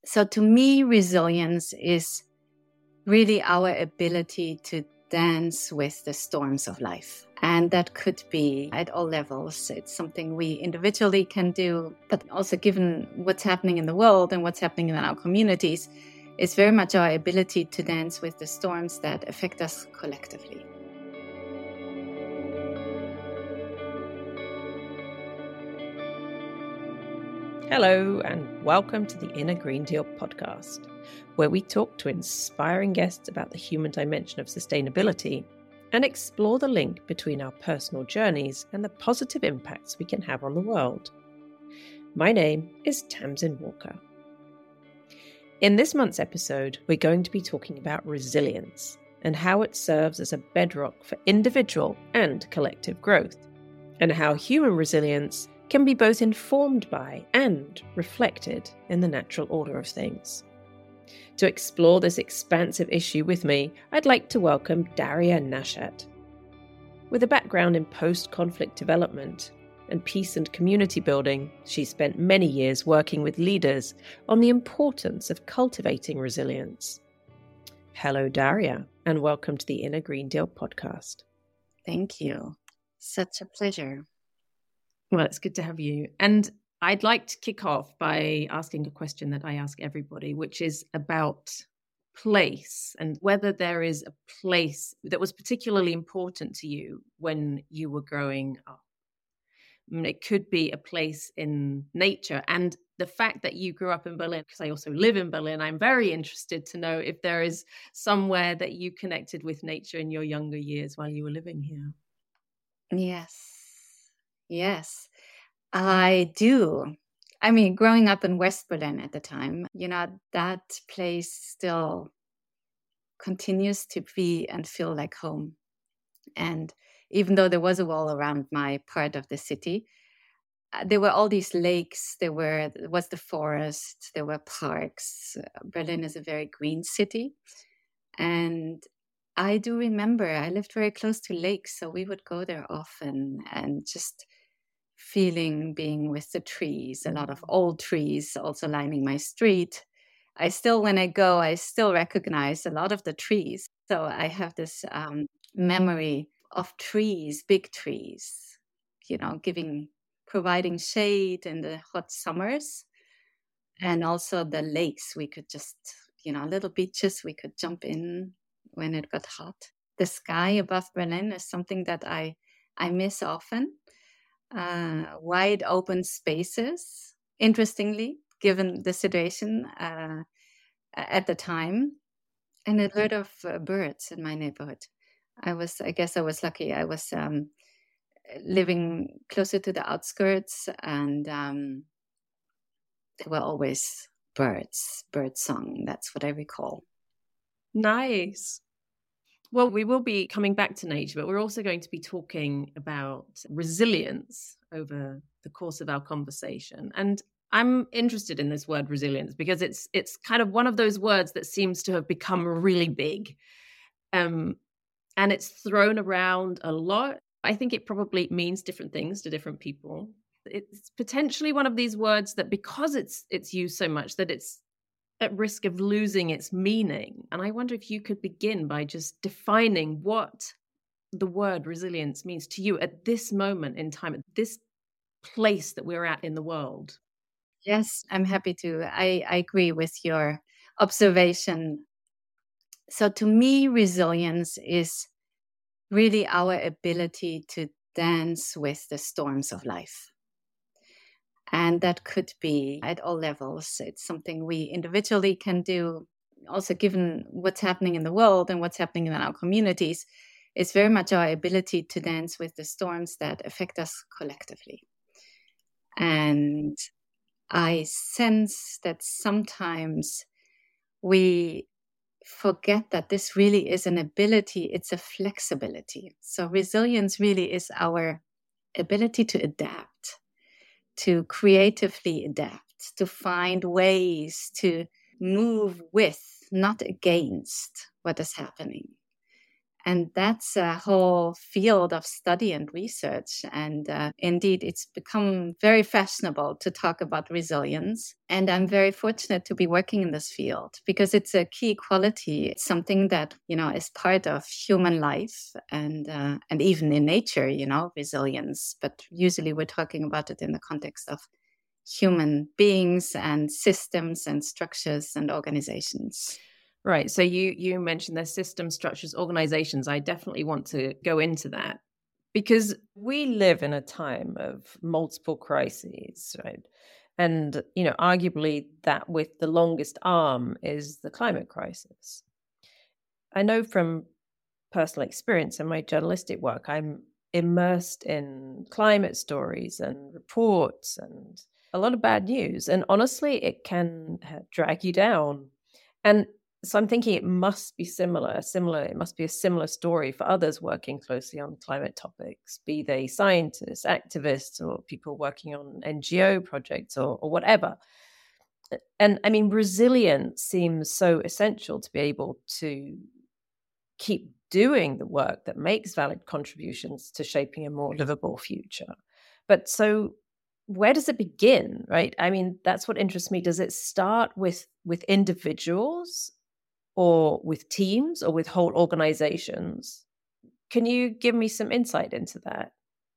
So to me, resilience is really our ability to dance with the storms of life. And that could be at all levels. It's something we individually can do, but also given what's happening in the world and what's happening in our communities, it's very much our ability to dance with the storms that affect us collectively. Hello, and welcome to the Inner Green Deal podcast, where we talk to inspiring guests about the human dimension of sustainability and explore the link between our personal journeys and the positive impacts we can have on the world. My name is Tamsin Walker. In this month's episode, we're going to be talking about resilience and how it serves as a bedrock for individual and collective growth, and how human resilience can be both informed by and reflected in the natural order of things. To explore this expansive issue with me, I'd like to welcome Daria Nashat. With a background in post-conflict development and peace and community building, she spent many years working with leaders on the importance of cultivating resilience. Hello, Daria, and welcome to the Inner Green Deal podcast. Thank you. Such a pleasure. Well, it's good to have you. And I'd like to kick off by asking a question that I ask everybody, which is about place and whether there is a place that was particularly important to you when you were growing up. It could be a place in nature. And the fact that you grew up in Berlin, because I also live in Berlin, I'm very interested to know if there is somewhere that you connected with nature in your younger years while you were living here. Yes, I do. I mean, growing up in West Berlin at the time, that place still continues to be and feel like home. And even though there was a wall around my part of the city, there were all these lakes, there was the forest, there were parks. Berlin is a very green city. And I do remember I lived very close to lakes, so we would go there often and just being with the trees, a lot of old trees also lining my street. When I go, I still recognize a lot of the trees. So I have this memory of trees, big trees, providing shade in the hot summers. And also the lakes, we could just, little beaches we could jump in when it got hot. The sky above Berlin is something that I miss often. Wide open spaces, interestingly, given the situation at the time, and a lot of birds in my neighborhood. I guess I was lucky. I was living closer to the outskirts, and there were always bird song. That's what I recall. Nice. Well, we will be coming back to nature, but we're also going to be talking about resilience over the course of our conversation. And I'm interested in this word resilience because it's kind of one of those words that seems to have become really big. And it's thrown around a lot. I think it probably means different things to different people. It's potentially one of these words that, because it's used so much, that it's at risk of losing its meaning. And I wonder if you could begin by just defining what the word resilience means to you at this moment in time, at this place that we're at in the world. Yes, I'm happy to. I agree with your observation. So to me, resilience is really our ability to dance with the storms of life. And that could be at all levels. It's something we individually can do. Also, given what's happening in the world and what's happening in our communities, it's very much our ability to dance with the storms that affect us collectively. And I sense that sometimes we forget that this really is an ability, it's a flexibility. So resilience really is our ability to adapt, to creatively adapt, to find ways to move with, not against what is happening. And that's a whole field of study and research. And indeed, it's become very fashionable to talk about resilience. And I'm very fortunate to be working in this field because it's a key quality. It's something that, is part of human life and even in nature, resilience. But usually we're talking about it in the context of human beings and systems and structures and organizations. Right. So you mentioned their system structures, organizations. I definitely want to go into that because we live in a time of multiple crises, right? And, arguably that with the longest arm is the climate crisis. I know from personal experience in my journalistic work, I'm immersed in climate stories and reports and a lot of bad news. And honestly, it can drag you down. And so I'm thinking it must be it must be a similar story for others working closely on climate topics, be they scientists, activists, or people working on NGO projects or whatever. And I mean, resilience seems so essential to be able to keep doing the work that makes valid contributions to shaping a more livable future. But so where does it begin, right? I mean, that's what interests me. Does it start with individuals or with teams or with whole organizations? Can you give me some insight into that?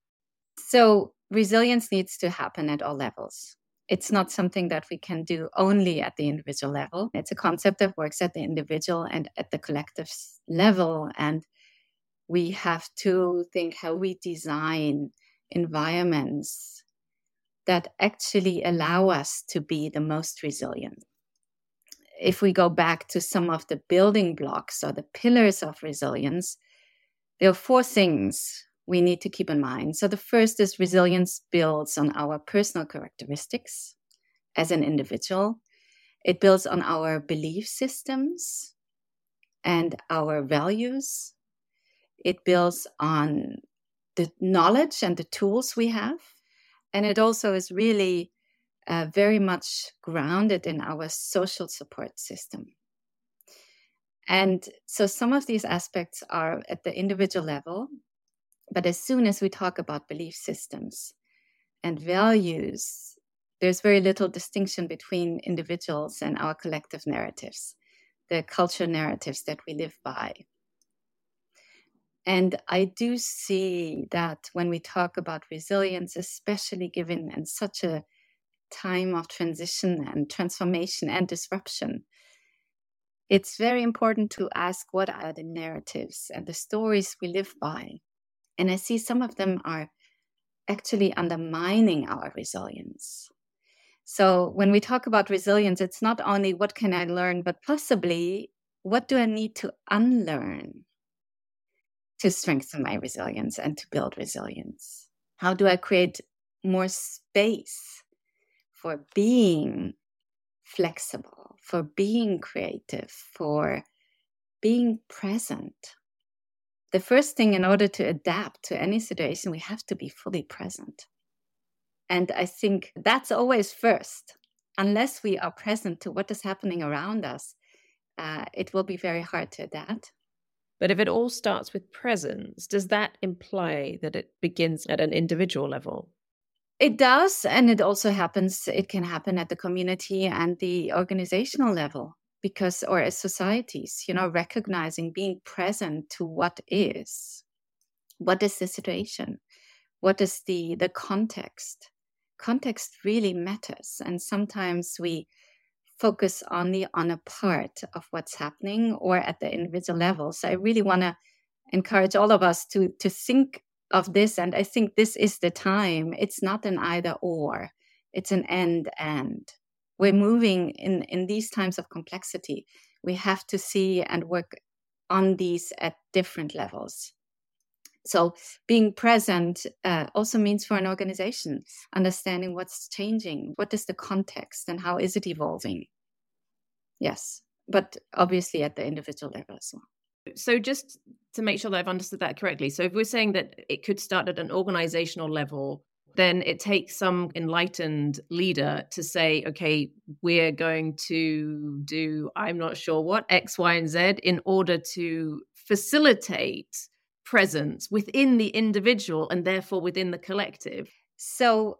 So resilience needs to happen at all levels. It's not something that we can do only at the individual level. It's a concept that works at the individual and at the collective level. And we have to think how we design environments that actually allow us to be the most resilient. If we go back to some of the building blocks or the pillars of resilience, there are 4 things we need to keep in mind. So the first is resilience builds on our personal characteristics as an individual. It builds on our belief systems and our values. It builds on the knowledge and the tools we have. And it also is really very much grounded in our social support system. And so some of these aspects are at the individual level. But as soon as we talk about belief systems and values, there's very little distinction between individuals and our collective narratives, the culture narratives that we live by. And I do see that when we talk about resilience, especially given in such a time of transition and transformation and disruption, it's very important to ask what are the narratives and the stories we live by. And I see some of them are actually undermining our resilience. So when we talk about resilience, it's not only what can I learn, but possibly what do I need to unlearn to strengthen my resilience and to build resilience? How do I create more space for being flexible, for being creative, for being present? The first thing, in order to adapt to any situation, we have to be fully present. And I think that's always first. Unless we are present to what is happening around us, it will be very hard to adapt. But if it all starts with presence, does that imply that it begins at an individual level? It does. And it also happens, it can happen at the community and the organizational level. Or as societies, recognizing, being present to what is the situation, what is the context. Context really matters, and sometimes we focus only on a part of what's happening or at the individual level. So I really want to encourage all of us to think of this, and I think this is the time. It's not an either or, it's an and. We're moving in these times of complexity. We have to see and work on these at different levels. So being present also means, for an organization, understanding what's changing, what is the context, and how is it evolving. Yes, but obviously at the individual level as well. So just to make sure that I've understood that correctly. So if we're saying that it could start at an organizational level, then it takes some enlightened leader to say, okay, we're going to do, I'm not sure what, X, Y, and Z in order to facilitate presence within the individual and therefore within the collective? So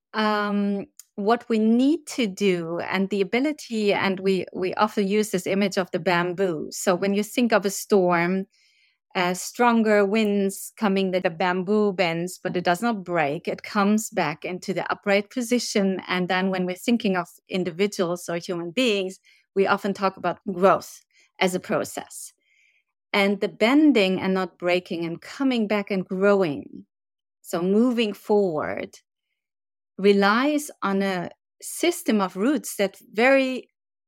what we need to do, and the ability, and we often use this image of the bamboo. So when you think of a storm, stronger winds coming, that the bamboo bends, but it does not break. It comes back into the upright position. And then when we're thinking of individuals or human beings, we often talk about growth as a process. And the bending and not breaking and coming back and growing, so moving forward, relies on a system of roots that very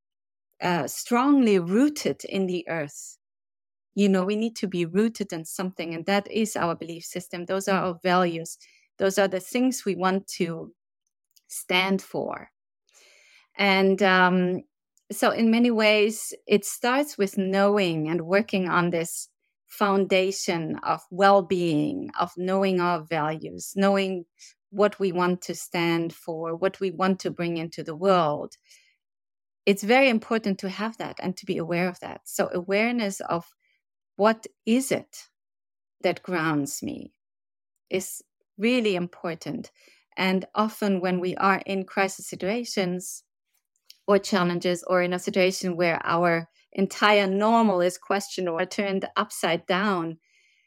strongly rooted in the earth. We need to be rooted in something, and that is our belief system. Those are our values. Those are the things we want to stand for. And so in many ways, it starts with knowing and working on this foundation of well-being, of knowing our values, knowing what we want to stand for, what we want to bring into the world. It's very important to have that and to be aware of that. So awareness of what is it that grounds me is really important. And often when we are in crisis situations or challenges, or in a situation where our entire normal is questioned or turned upside down,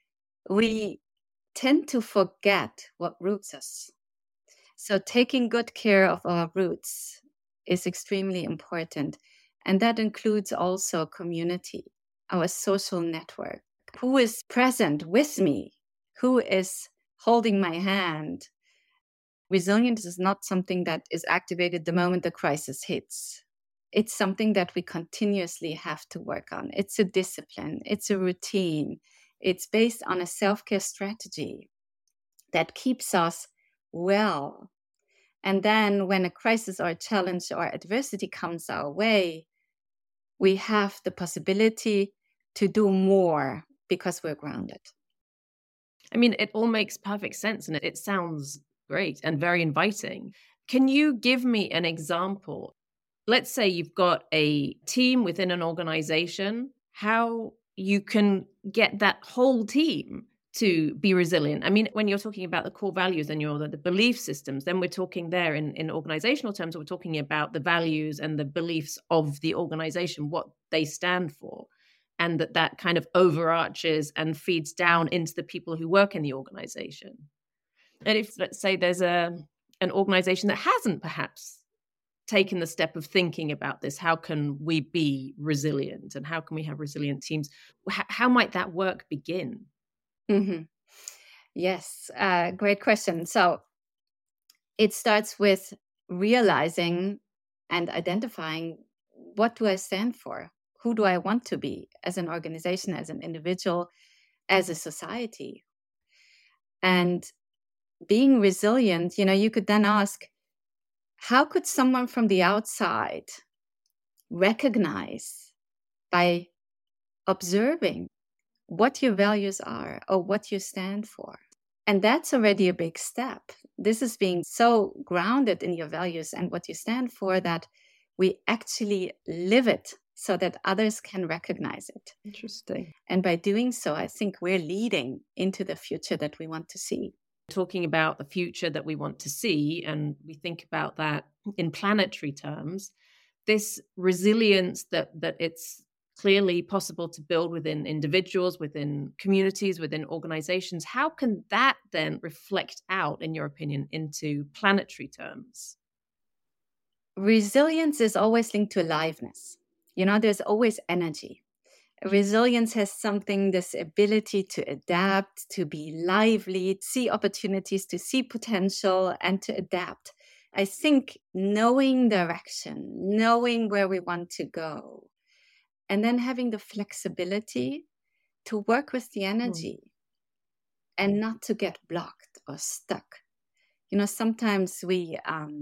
we tend to forget what roots us. So taking good care of our roots is extremely important. And that includes also community, our social network. Who is present with me? Who is holding my hand? Resilience is not something that is activated the moment the crisis hits. It's something that we continuously have to work on. It's a discipline. It's a routine. It's based on a self-care strategy that keeps us well. And then when a crisis or a challenge or adversity comes our way, we have the possibility to do more because we're grounded. I mean, it all makes perfect sense and it sounds great and very inviting. Can you give me an example? Let's say you've got a team within an organization, how you can get that whole team to be resilient. I mean, when you're talking about the core values and the belief systems, then we're talking there in organizational terms, we're talking about the values and the beliefs of the organization, what they stand for, and that kind of overarches and feeds down into the people who work in the organization. And if, let's say, there's an organization that hasn't perhaps taken the step of thinking about this, how can we be resilient and how can we have resilient teams? How might that work begin? Mm-hmm. Yes, great question. So it starts with realizing and identifying, what do I stand for? Who do I want to be as an organization, as an individual, as a society? And being resilient, you could then ask, how could someone from the outside recognize by observing what your values are or what you stand for? And that's already a big step. This is being so grounded in your values and what you stand for that we actually live it so that others can recognize it. Interesting. And by doing so, I think we're leading into the future that we want to see. Talking about the future that we want to see, and we think about that in planetary terms, this resilience that it's clearly possible to build within individuals, within communities, within organizations, how can that then reflect out, in your opinion, into planetary terms? Resilience is always linked to aliveness. There's always energy. Resilience has this ability to adapt, to be lively, to see opportunities, to see potential, and to adapt. I think knowing direction, knowing where we want to go, and then having the flexibility to work with the energy and not to get blocked or stuck. Sometimes we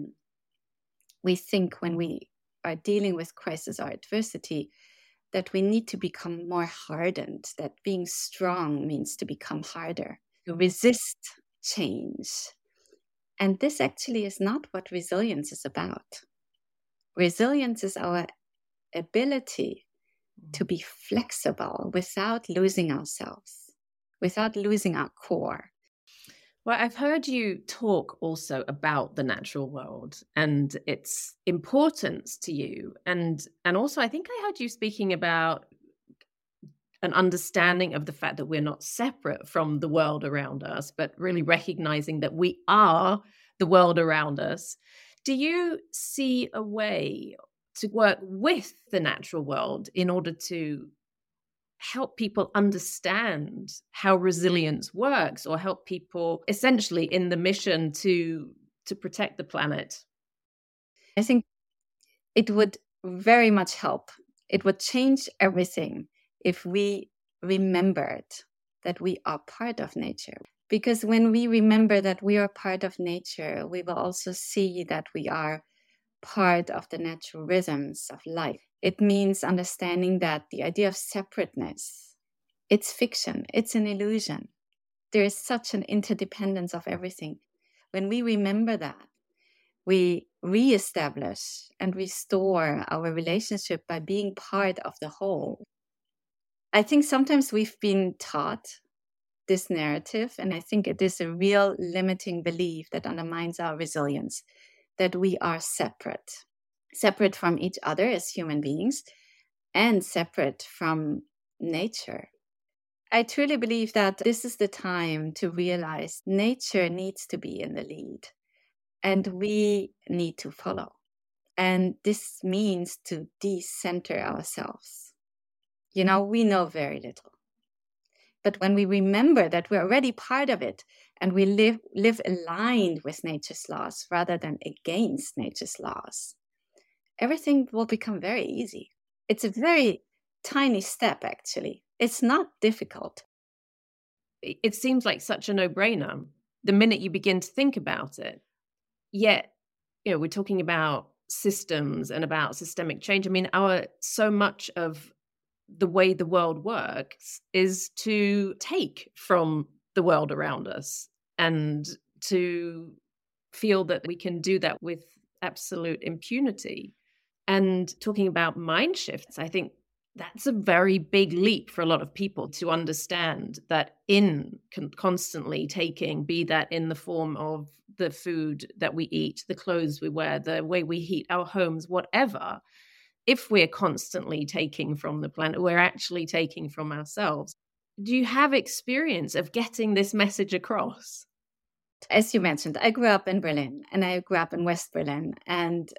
think when we are dealing with crisis or adversity that we need to become more hardened, that being strong means to become harder, to resist change. And this actually is not what resilience is about. Resilience is our ability to be flexible without losing ourselves, without losing our core. Well, I've heard you talk also about the natural world and its importance to you. And also I think I heard you speaking about an understanding of the fact that we're not separate from the world around us, but really recognizing that we are the world around us. Do you see a way to work with the natural world in order to help people understand how resilience works, or help people essentially in the mission to protect the planet? I think it would very much help. It would change everything if we remembered that we are part of nature. Because when we remember that we are part of nature, we will also see that we are part of the natural rhythms of life. It means understanding that the idea of separateness, it's fiction, it's an illusion. There is such an interdependence of everything. When we remember that, we reestablish and restore our relationship by being part of the whole. I think sometimes we've been taught this narrative, and I think it is a real limiting belief that undermines our resilience, that we are separate from each other as human beings and separate from nature. I truly believe that this is the time to realize nature needs to be in the lead and we need to follow. And this means to decenter ourselves. We know very little. But when we remember that we're already part of it and we live aligned with nature's laws rather than against nature's laws, everything will become very easy. It's a very tiny step, actually. It's not difficult. It seems like such a no-brainer the minute you begin to think about it. Yet, we're talking about systems and about systemic change. I mean, so much of the way the world works is to take from the world around us and to feel that we can do that with absolute impunity. And talking about mind shifts, I think that's a very big leap for a lot of people to understand that in constantly taking, be that in the form of the food that we eat, the clothes we wear, the way we heat our homes, whatever, if we're constantly taking from the planet, we're actually taking from ourselves. Do you have experience of getting this message across? As you mentioned, I grew up in Berlin and I grew up in West Berlin. And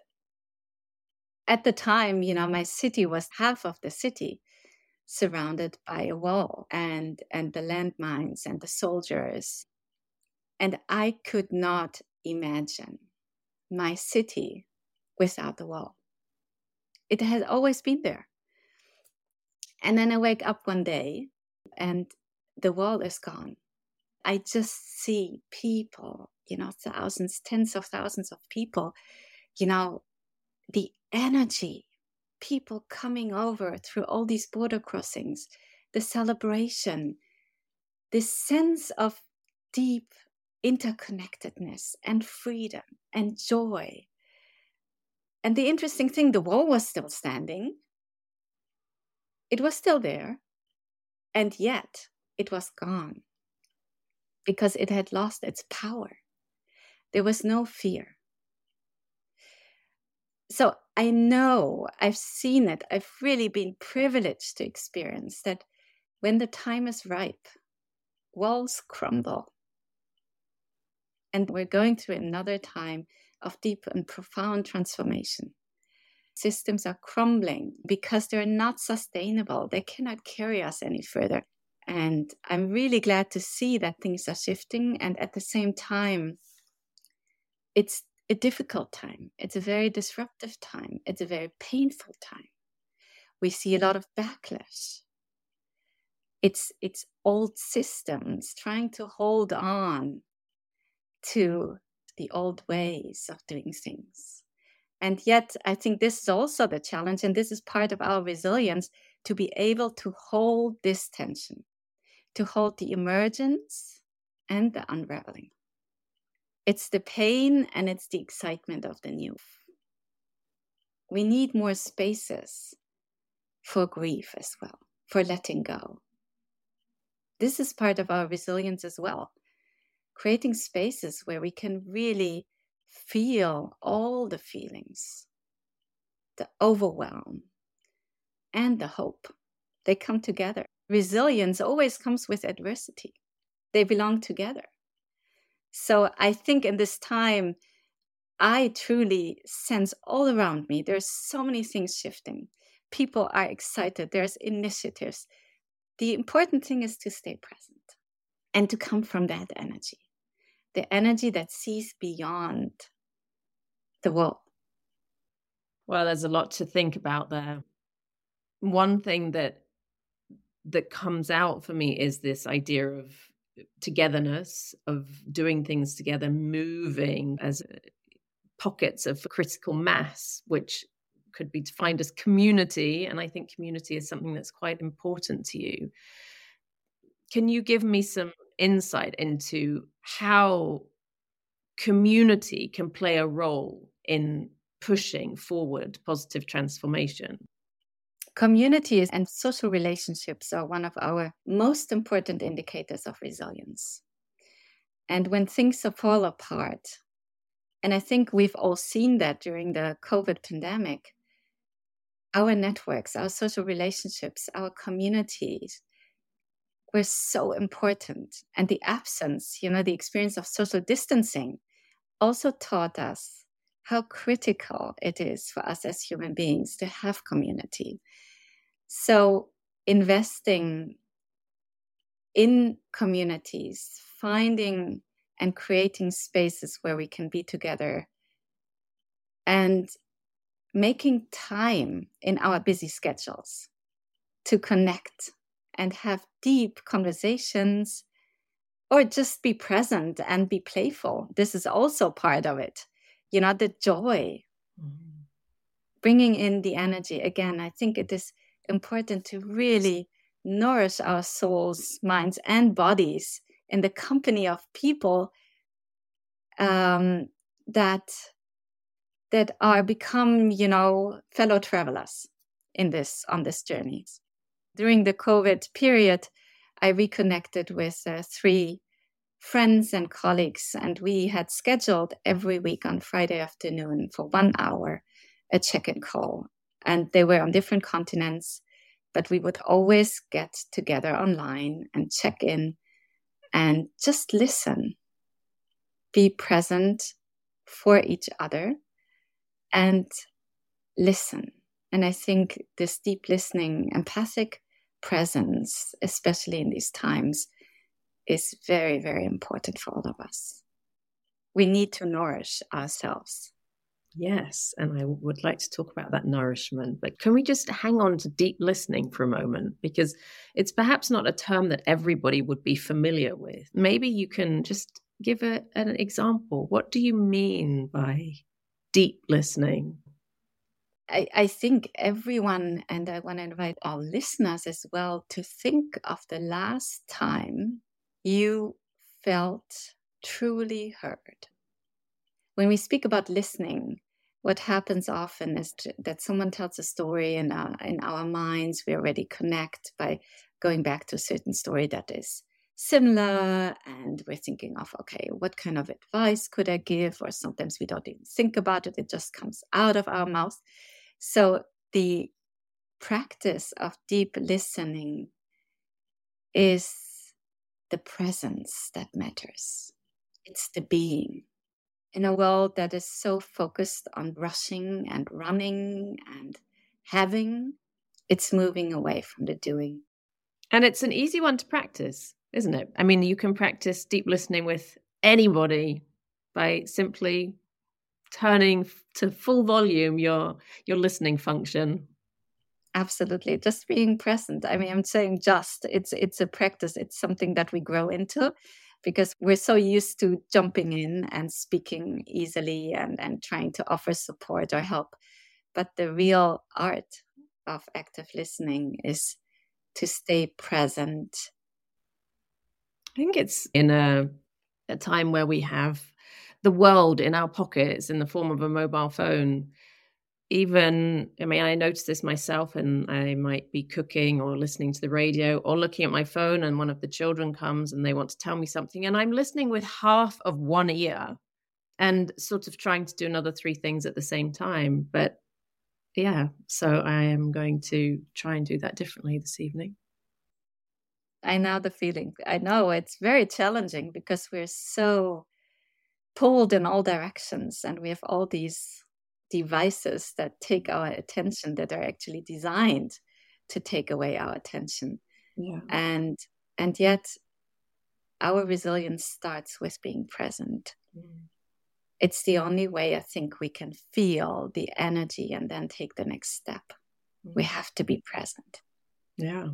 at the time, my city was half of the city surrounded by a wall and the landmines and the soldiers. And I could not imagine my city without the wall. It had always been there. And then I wake up one day and the wall is gone. I just see people, thousands, tens of thousands of people, the energy, people coming over through all these border crossings, the celebration, this sense of deep interconnectedness and freedom and joy. And the interesting thing, the wall was still standing. It was still there. And yet it was gone because it had lost its power. There was no fear. So I know, I've seen it. I've really been privileged to experience that when the time is ripe, walls crumble. And we're going through another time of deep and profound transformation. Systems are crumbling because they're not sustainable. They cannot carry us any further. And I'm really glad to see that things are shifting. And at the same time, it's a difficult time. It's a very disruptive time. It's a very painful time. We see a lot of backlash. It's old systems trying to hold on to the old ways of doing things. And yet, I think this is also the challenge, and this is part of our resilience, to be able to hold this tension, to hold the emergence and the unraveling. It's the pain and it's the excitement of the new. We need more spaces for grief as well, for letting go. This is part of our resilience as well, creating spaces where we can really feel all the feelings, the overwhelm and the hope. They come together. Resilience always comes with adversity. They belong together. So I think in this time, I truly sense all around me, there's so many things shifting. People are excited. There's initiatives. The important thing is to stay present and to come from that energy, the energy that sees beyond the world. Well, there's a lot to think about there. One thing that comes out for me is this idea of togetherness, of doing things together, moving as pockets of critical mass, which could be defined as community. And I think community is something that's quite important to you. Can you give me some insight into how community can play a role in pushing forward positive transformation? Communities and social relationships are one of our most important indicators of resilience. And when things fall apart, and I think we've all seen that during the COVID pandemic, our networks, our social relationships, our communities were so important. And the absence, the experience of social distancing also taught us how critical it is for us as human beings to have community. So investing in communities, finding and creating spaces where we can be together and making time in our busy schedules to connect and have deep conversations or just be present and be playful. This is also part of it. The joy, bringing in the energy. Again, I think it is important to really nourish our souls, minds, and bodies in the company of people that are become, fellow travelers on this journey. During the COVID period, I reconnected with 3 friends and colleagues, and we had scheduled every week on Friday afternoon for 1 hour a check-in call. And they were on different continents, but we would always get together online and check in and just listen, be present for each other and listen. And I think this deep listening, empathic presence, especially in these times, is very, very important for all of us. We need to nourish ourselves. Yes, and I would like to talk about that nourishment, but can we just hang on to deep listening for a moment? Because it's perhaps not a term that everybody would be familiar with. Maybe you can just give an example. What do you mean by deep listening? I think everyone, and I want to invite our listeners as well, to think of the last time you felt truly heard. When we speak about listening, what happens often is that someone tells a story in our minds. We already connect by going back to a certain story that is similar, and we're thinking of, okay, what kind of advice could I give? Or sometimes we don't even think about it. It just comes out of our mouth. So the practice of deep listening is the presence that matters. It's the being. In a world that is so focused on rushing and running and having, it's moving away from the doing. And it's an easy one to practice, isn't it? I mean, you can practice deep listening with anybody by simply turning to full volume your listening function. Absolutely. Just being present. I mean, I'm saying it's a practice. It's something that we grow into because we're so used to jumping in and speaking easily and trying to offer support or help. But the real art of active listening is to stay present. I think it's in a time where we have the world in our pockets in the form of a mobile phone. even, I mean, I notice this myself, and I might be cooking or listening to the radio or looking at my phone, and one of the children comes and they want to tell me something, and I'm listening with half of one ear and sort of trying to do another three things at the same time. But yeah, so I am going to try and do that differently this evening. I know the feeling. I know it's very challenging because we're so pulled in all directions, and we have all these devices that take our attention that are actually designed to take away our attention. Yeah. And yet our resilience starts with being present. It's the only way I think we can feel the energy and then take the next step. We have to be present. Yeah.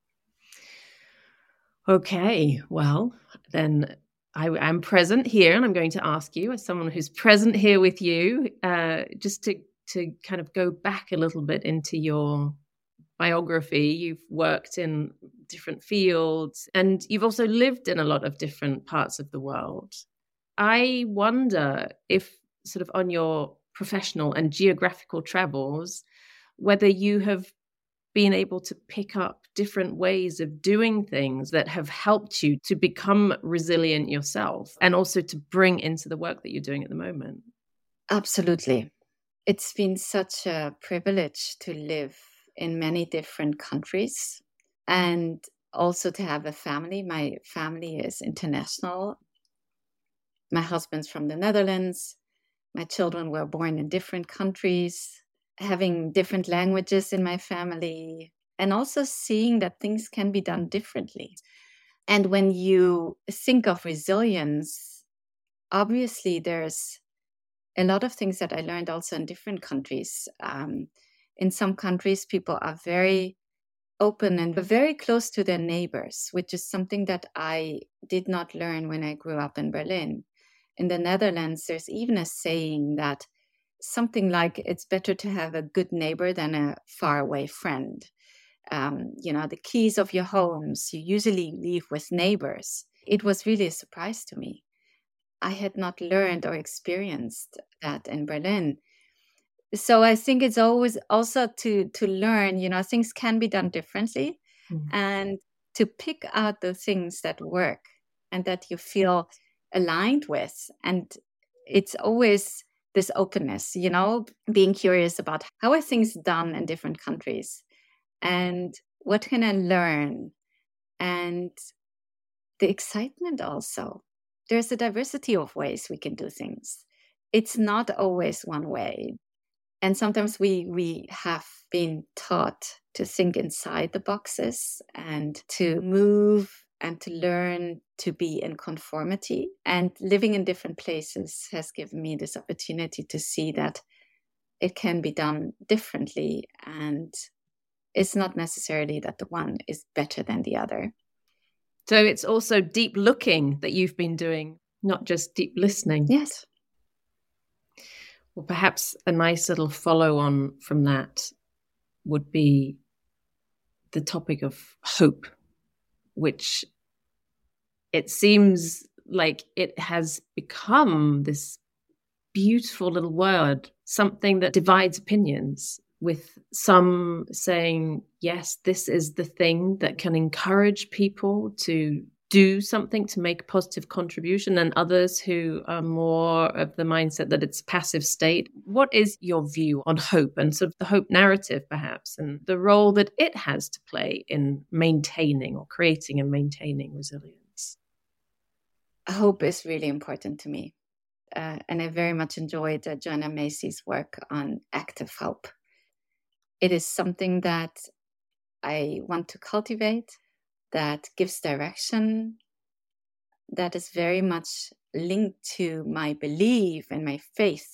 Okay, well, then I'm present here, and I'm going to ask you, as someone who's present here with you, just to kind of go back a little bit into your biography. You've worked in different fields, and you've also lived in a lot of different parts of the world. I wonder if, sort of on your professional and geographical travels, whether you have been able to pick up different ways of doing things that have helped you to become resilient yourself, and also to bring into the work that you're doing at the moment. Absolutely. It's been such a privilege to live in many different countries and also to have a family. My family is international. My husband's from the Netherlands. My children were born in different countries, having different languages in my family, and also seeing that things can be done differently. And when you think of resilience, obviously there's a lot of things that I learned also in different countries. In some countries, people are very open and very close to their neighbors, which is something that I did not learn when I grew up in Berlin. In the Netherlands, there's even a saying that something like it's better to have a good neighbor than a faraway friend. The keys of your homes, you usually leave with neighbors. It was really a surprise to me. I had not learned or experienced that in Berlin. So I think it's always also to learn, things can be done differently, and to pick out the things that work and that you feel aligned with. And it's always this openness, being curious about how are things done in different countries and what can I learn, and the excitement also. There's a diversity of ways we can do things. It's not always one way. And sometimes we have been taught to think inside the boxes and to move and to learn to be in conformity. And living in different places has given me this opportunity to see that it can be done differently. And it's not necessarily that the one is better than the other. So it's also deep looking that you've been doing, not just deep listening. Yes. Well, perhaps a nice little follow-on from that would be the topic of hope, which it seems like it has become this beautiful little word, something that divides opinions, with some saying, yes, this is the thing that can encourage people to do something to make a positive contribution, and others who are more of the mindset that it's a passive state. What is your view on hope and sort of the hope narrative, perhaps, and the role that it has to play in maintaining or creating and maintaining resilience? Hope is really important to me. And I very much enjoyed Joanna Macy's work on active hope. It is something that I want to cultivate, that gives direction, that is very much linked to my belief and my faith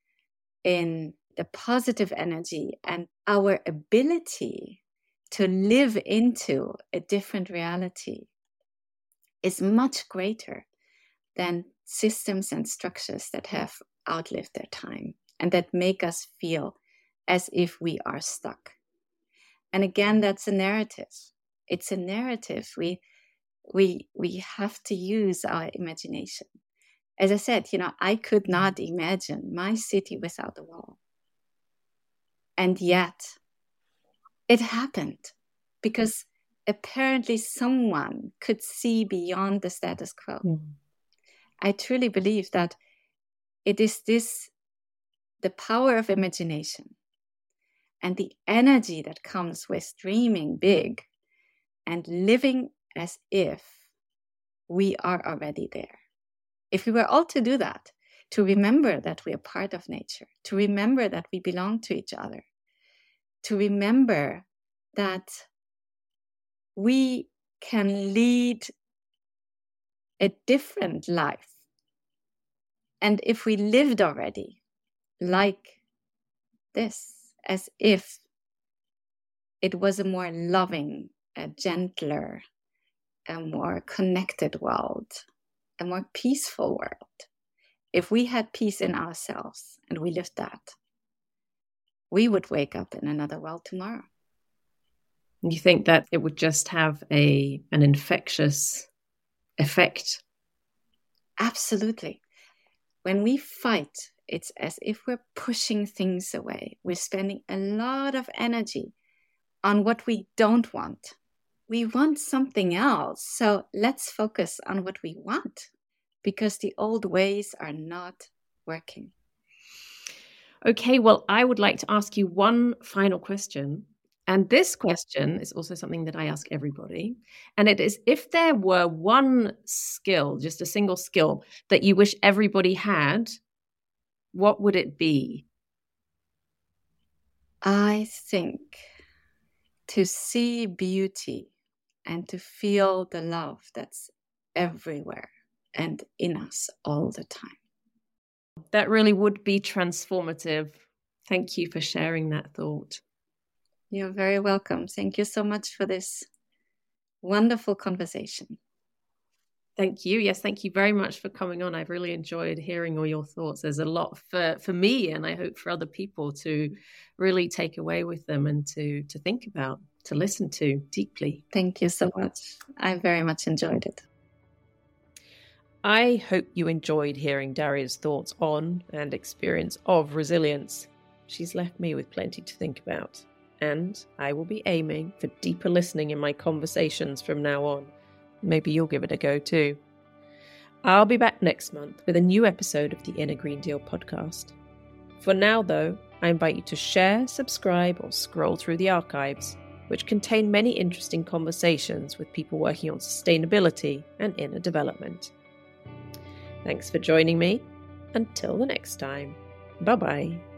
in the positive energy and our ability to live into a different reality is much greater than systems and structures that have outlived their time and that make us feel as if we are stuck. And again, that's a narrative. It's a narrative. We have to use our imagination. As I said, I could not imagine my city without the wall. And yet it happened because apparently someone could see beyond the status quo. I truly believe that it is the power of imagination and the energy that comes with dreaming big and living as if we are already there. If we were all to do that, to remember that we are part of nature, to remember that we belong to each other, to remember that we can lead a different life. And if we lived already like this, as if it was a more loving, a gentler, a more connected world, a more peaceful world, if we had peace in ourselves and we lived that, we would wake up in another world tomorrow. You think that it would just have an infectious effect? Absolutely. When we fight, it's as if we're pushing things away. We're spending a lot of energy on what we don't want. We want something else. So let's focus on what we want, because the old ways are not working. Okay, well, I would like to ask you one final question. And this question is also something that I ask everybody. And it is, if there were one skill, just a single skill that you wish everybody had, what would it be? I think to see beauty and to feel the love that's everywhere and in us all the time. That really would be transformative. Thank you for sharing that thought. You're very welcome. Thank you so much for this wonderful conversation. Thank you. Yes, thank you very much for coming on. I've really enjoyed hearing all your thoughts. There's a lot for me, and I hope for other people to really take away with them and to think about, to listen to deeply. Thank you so much. I very much enjoyed it. I hope you enjoyed hearing Daria's thoughts on and experience of resilience. She's left me with plenty to think about, and I will be aiming for deeper listening in my conversations from now on. Maybe you'll give it a go too. I'll be back next month with a new episode of the Inner Green Deal podcast. For now, though, I invite you to share, subscribe, or scroll through the archives, which contain many interesting conversations with people working on sustainability and inner development. Thanks for joining me. Until the next time. Bye-bye.